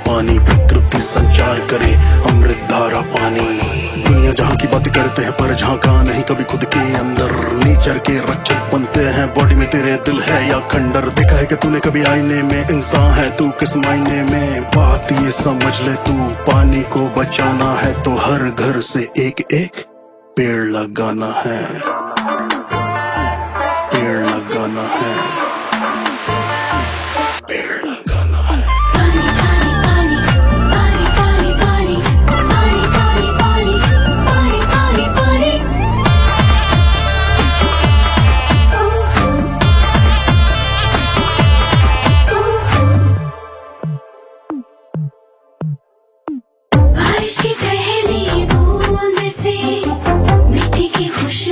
पानी, प्रकृति संचार करे अमृत धारा पानी। दुनिया जहाँ की बातें करते हैं पर झांका नहीं कभी खुद के अंदर। नेचर के रक्षक बनते हैं, बॉडी में तेरे दिल है या खंडर। देखा है कि तूने कभी आईने में, इंसान है तू किस मायने में। बात ये समझ ले तू, पानी को बचाना है तो हर घर से एक एक पेड़ लगाना है, पेड़ लगाना है, पेड़ लगाना है। पानी पानी पानी पानी पानी पानी पानी पानी पानी पानी पानी बारिश की पहली बूंद से मिट्टी की खुशबू